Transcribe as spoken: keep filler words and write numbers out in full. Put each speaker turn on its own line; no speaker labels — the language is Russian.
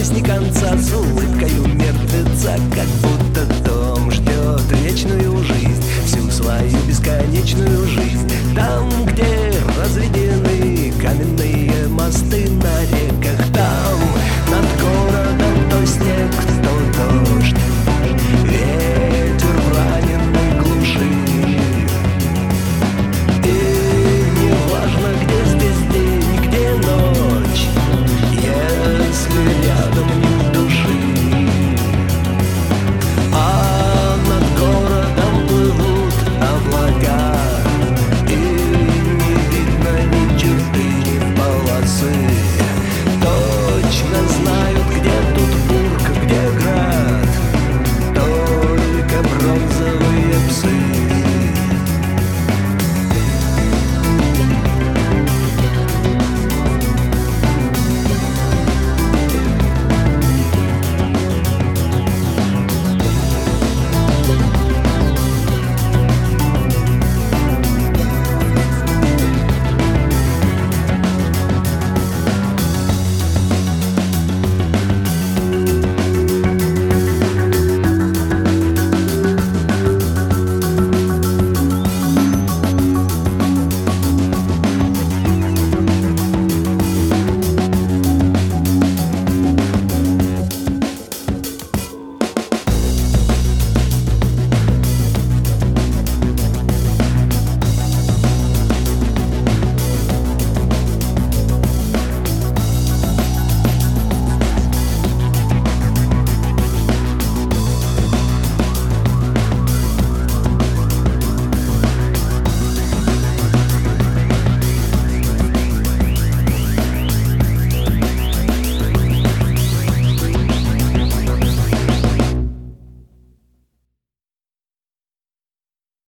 песни конца, с улыбкою мертвеца, как будто дом ждет вечную жизнь, всю свою бесконечную жизнь. Там, где разведены каменные мосты на реках, там над городом то снег, то дождь, ветер в раненой глуши. И не важно, где здесь день, где ночь, если рядом